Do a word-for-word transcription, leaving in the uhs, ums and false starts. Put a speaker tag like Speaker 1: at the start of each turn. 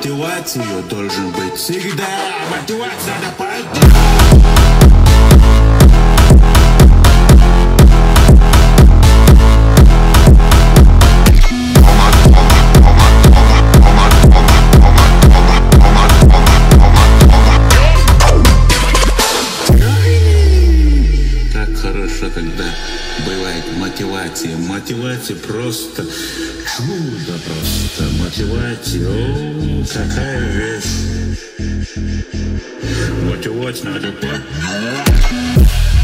Speaker 1: мотивацию должен быть всегда. Мотивация надо пойти. Хорошо, когда бывает мотивация. Мотивация просто чудо просто. Мотивация, о, какая вещь. Мотивация надо поднять.